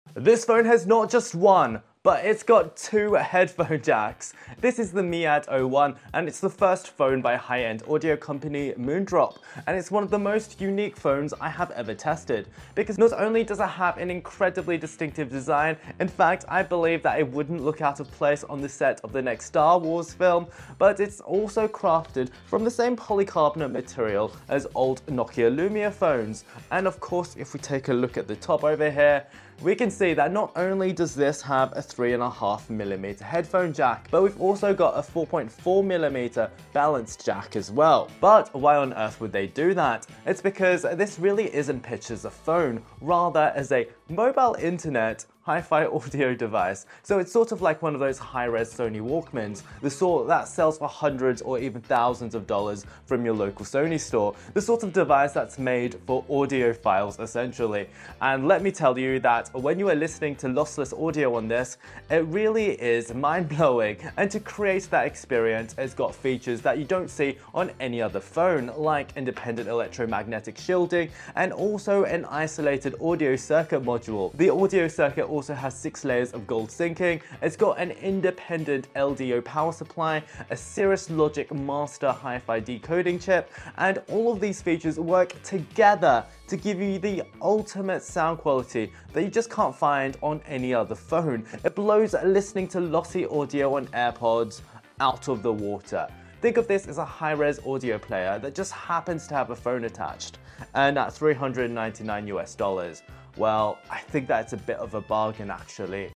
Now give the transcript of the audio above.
This phone has not just one, but it's got two headphone jacks. This is the Mi-Ad 01, and it's the first phone by high-end audio company Moondrop, and it's one of the most unique phones I have ever tested, because not only does it have an incredibly distinctive design, in fact I believe that it wouldn't look out of place on the set of the next Star Wars film, but it's also crafted from the same polycarbonate material as old Nokia Lumia phones. And of course, if we take a look at the top over here, we can see that not only does this have a 3.5mm headphone jack, but we've also got a 4.4mm balanced jack as well. But why on earth would they do that? It's because this really isn't pitched as a phone, rather as a mobile internet hi-fi audio device. So it's sort of like one of those high-res Sony Walkmans, the sort that sells for hundreds or even thousands of dollars from your local Sony store, the sort of device that's made for audiophiles essentially. And let me tell you that when you are listening to lossless audio on this, it really is mind-blowing. And to create that experience, it's got features that you don't see on any other phone, like independent electromagnetic shielding and also an isolated audio circuit module. The audio circuit also has 6 layers of gold syncing. It's got an independent LDO power supply, a Cirrus Logic Master Hi-Fi decoding chip, and all of these features work together to give you the ultimate sound quality that you just can't find on any other phone. It blows listening to lossy audio on AirPods out of the water. Think of this as a high-res audio player that just happens to have a phone attached, and at $399 US. Well, I think that's a bit of a bargain actually.